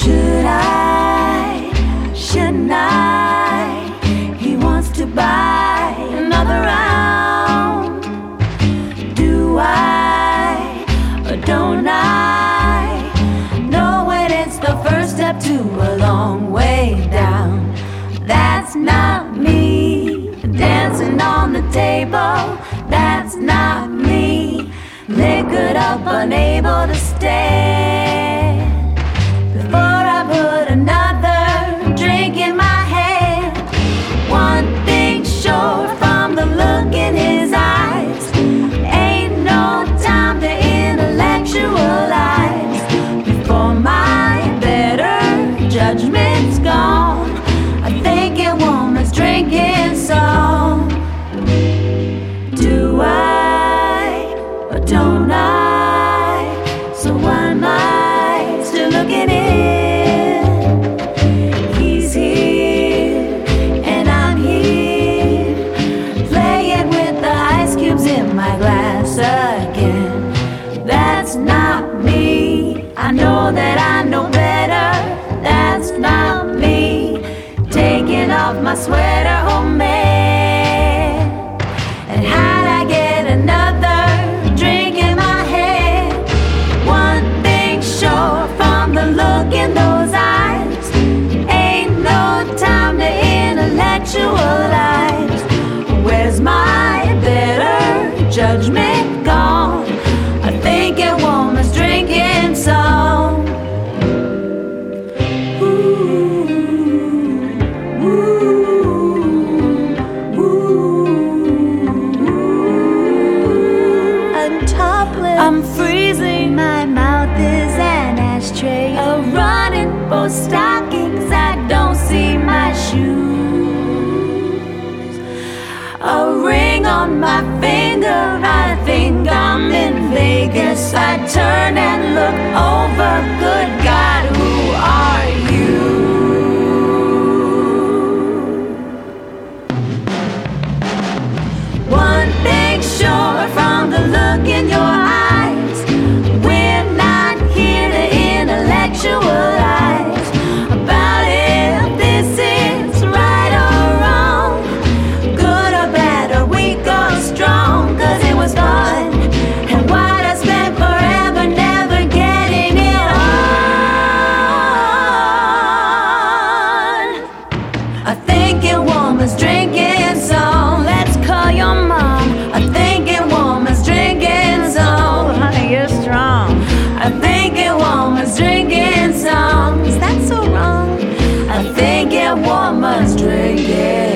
Should I? Shouldn't I? He wants to buy another round. Do I or don't I know when it's the first step to a long way down? That's not me. Dancing on the table, that's not me. Liquored up, unable to stand. Before I put another drink in my hand, one thing sure from the look in his eyes, ain't no time to intellectualize. Before my better judgment's gone, a thinking woman's drinking song. Do I or don't I? So why am I still looking in? He's here and I'm here, playing with the ice cubes in my glass again. That's not me. I know that I know better. That's not me. Taking off my sweater, oh man. And how'd I get another drink in my hand? One thing sure from the look in those eyes, ain't no time to intellectualize. Where's my better judgment gone? A thinking woman's drinking song. I'm freezing, my mouth is an ashtray. A running for stockings, I don't see my shoes. A ring on my finger, I think I'm in Vegas. I turn and look over, good God, who are you? One thing sure from the look in your eyes, we're not here to intellectualize about if this is right or wrong, good or bad or weak or strong. Cause it was fun, and what I spent forever never getting it on. A thinking woman's drinking song. Let's call your mom. A thinking woman's drinking song. Honey, you're strong. A thinking woman's drinking song. Is that so wrong? A thinking woman's drinking